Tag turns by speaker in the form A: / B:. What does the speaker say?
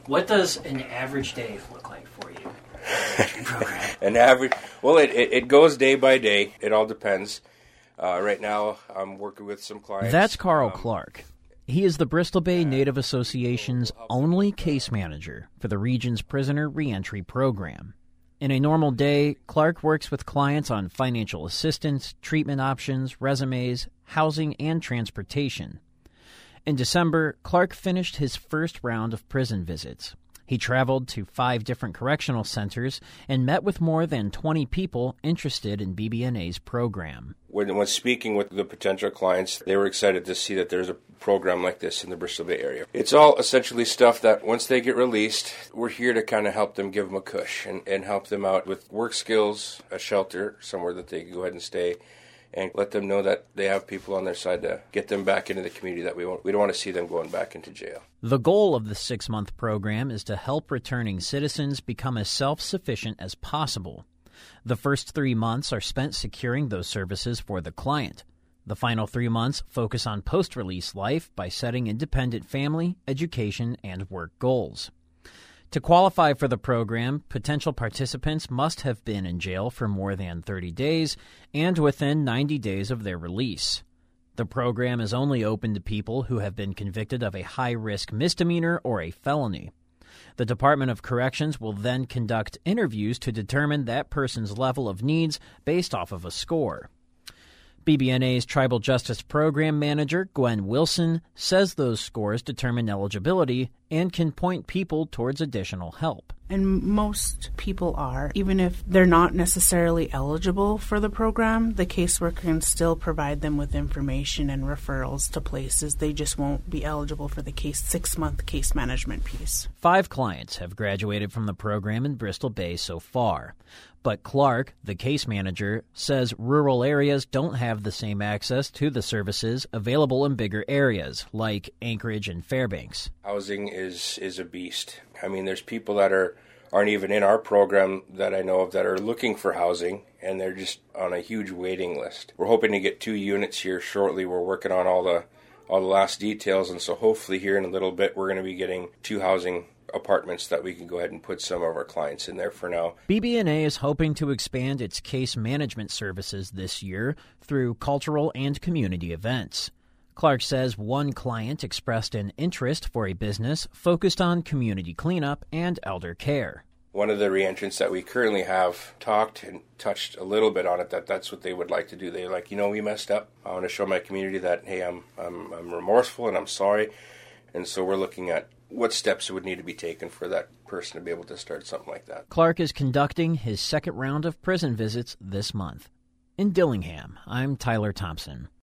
A: What does an average day look like for you? Program.
B: An average, well, it goes day by day. It all depends. Right now, I'm working with some clients.
C: That's Carl Clark. He is the Bristol Bay Native Association's only case manager for the region's prisoner reentry program. In a normal day, Clark works with clients on financial assistance, treatment options, resumes, housing, and transportation. In December, Clark finished his first round of prison visits. He traveled to 5 different correctional centers and met with more than 20 people interested in BBNA's program.
B: When speaking with the potential clients, they were excited to see that there's a program like this in the Bristol Bay area. It's all essentially stuff that once they get released, we're here to kind of help them, give them a cush and help them out with work skills, a shelter, somewhere that they can go ahead and stay, and let them know that they have people on their side to get them back into the community that we don't want to see them going back into jail.
C: The goal of the 6-month program is to help returning citizens become as self-sufficient as possible. The first 3 months are spent securing those services for the client. The final 3 months focus on post-release life by setting independent family, education, and work goals. To qualify for the program, potential participants must have been in jail for more than 30 days and within 90 days of their release. The program is only open to people who have been convicted of a high-risk misdemeanor or a felony. The Department of Corrections will then conduct interviews to determine that person's level of needs based off of a score. BBNA's Tribal Justice Program Manager, Gwen Wilson, says those scores determine eligibility and can point people towards additional help.
D: And most people are, even if they're not necessarily eligible for the program, the caseworker can still provide them with information and referrals to places. They just won't be eligible for the 6-month case management piece.
C: 5 clients have graduated from the program in Bristol Bay so far. But Clark, the case manager, says rural areas don't have the same access to the services available in bigger areas, like Anchorage and Fairbanks.
B: Housing is a beast. I mean, there's people that aren't even in our program that I know of that are looking for housing, and they're just on a huge waiting list. We're hoping to get 2 units here shortly. We're working on all the last details, and so hopefully here in a little bit we're going to be getting 2 housing apartments that we can go ahead and put some of our clients in there for now.
C: BBNA is hoping to expand its case management services this year through cultural and community events. Clark says one client expressed an interest for a business focused on community cleanup and elder care.
B: One of the reentrants that we currently have talked and touched a little bit on it, that's what they would like to do. They're like, we messed up. I want to show my community that, hey, I'm remorseful and I'm sorry. And so we're looking at what steps would need to be taken for that person to be able to start something like that.
C: Clark is conducting his second round of prison visits this month. In Dillingham, I'm Tyler Thompson.